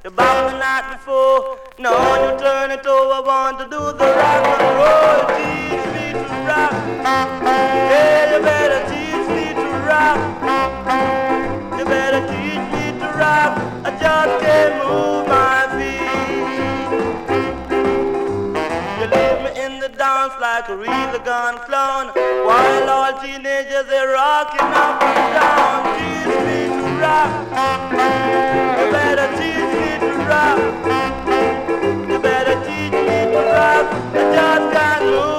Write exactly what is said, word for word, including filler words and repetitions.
You bop the night before. Now when you turn it over, want to do the rock and roll. Teach me to rock. Yeah, you better teach me to rock. You better teach me to rock. I just can't move my feet. You leave me in the dance like a real gone clown, while all teenagers are rocking up and down. Teach me to rock. You better teach me to rock. You better teach me to rock. I just can't move.